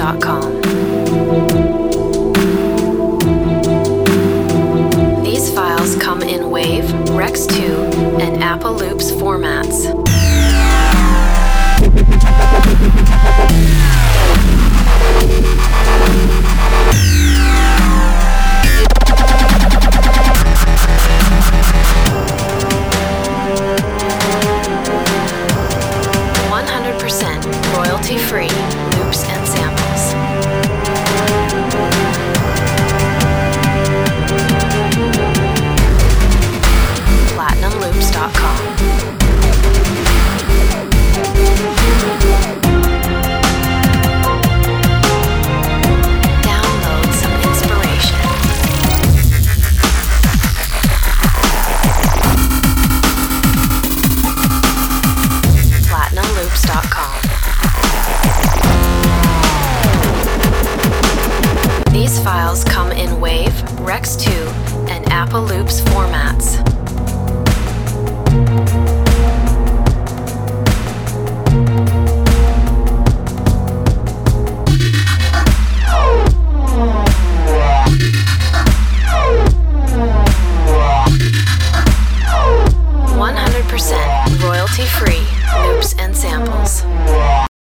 platinumloops.com. These files come in WAV, Rex 2, and Apple Loops formats. Royalty-free loops and samples. platinumloops.com. Download some inspiration. platinumloops.com. These files come in WAV, Rex 2, and Apple Loops formats.